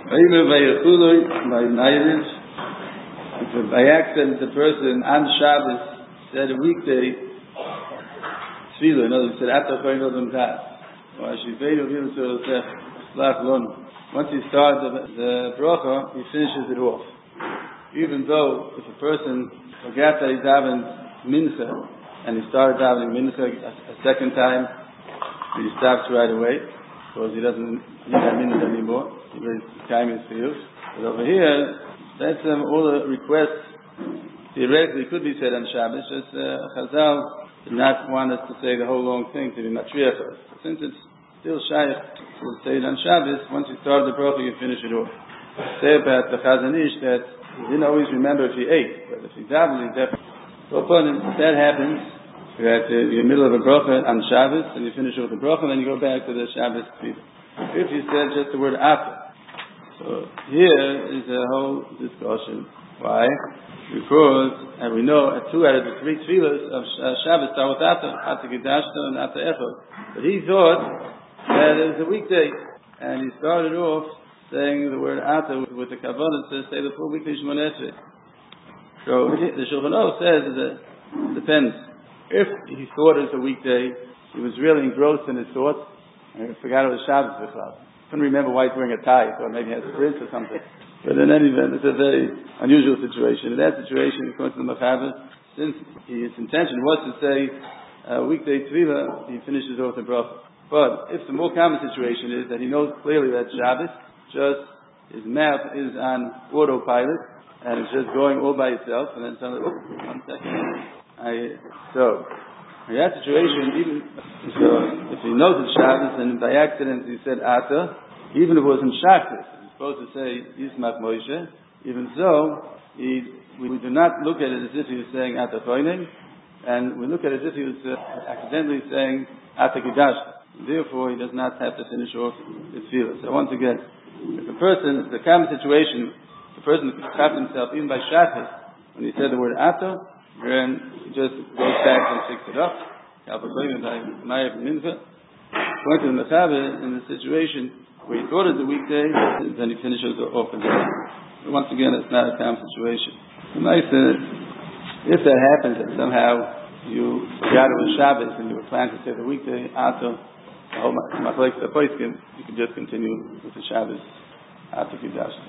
If by accident the person on Shabbos said a weekday tefillah, in other words, said Ata Kohen Odom Das, or once he starts the bracha, he finishes it off. Even though if a person forgot that he's having mincha and he started having mincha a second time, he stops right away because he doesn't need that mincha anymore. His time is filled. But over here, that's all the requests. Theoretically, could be said on Shabbos. Just Chazal did not want us to say the whole long thing to be matriach. Since it's still shaykh to say it on Shabbos, once you start the bracha, you finish it off. Say about the Chazon Ish that he didn't always remember if he ate, but if he dabbled, he definitely. So if that happens, you're at the middle of a bracha on Shabbos, and you finish off the bracha, and then you go back to the Shabbos tefillah. If you said just the word Ata. So here is a whole discussion. Why? Because, and we know, 2 out of the 3 tefillahs of Shabbos start with Ata Gedashta and Ata Echad. But he thought that it was a weekday, and he started off saying the word Ata with the Kavanah to say the full weekday Shemona Esrei. So the Shulchan Aruch says that it depends. If he thought it was a weekday, he was really engrossed in his thoughts, and he forgot it was Shabbos B'chlal. Couldn't remember why he's wearing a tie, so maybe he has a prince or something. But in any event, it's a very unusual situation. In that situation, according to the Machaber, since his intention was to say weekday tefillah, he finishes off the bracha. But if the more common situation is that he knows clearly that Shabbos, just his mouth is on autopilot, and it's just going all by itself, and then suddenly, 1 second. So, in that situation, if he knows it's Shabbos and by accident he said Ata, even if it wasn't Shabbos, he's supposed to say Yismach Moshe, even so, we do not look at it as if he was saying Ata Kohen, and we look at it as if he was accidentally saying Ata Gedashta. Therefore, he does not have to finish off his tefillah. So once again, if the common situation, the person trapped himself even by Shabbos, when he said the word Ata, then he just goes back and picks it up. According to the Mechaber, in the situation where he thought it was a weekday, then he finishes off the day. Once again, it's not a common situation. If that happens, that somehow you forgot it was Shabbos and you were planning to say the weekday, Ata, the whole Machlekes HaPoskim, you can just continue with the Shabbos Ata Kedash.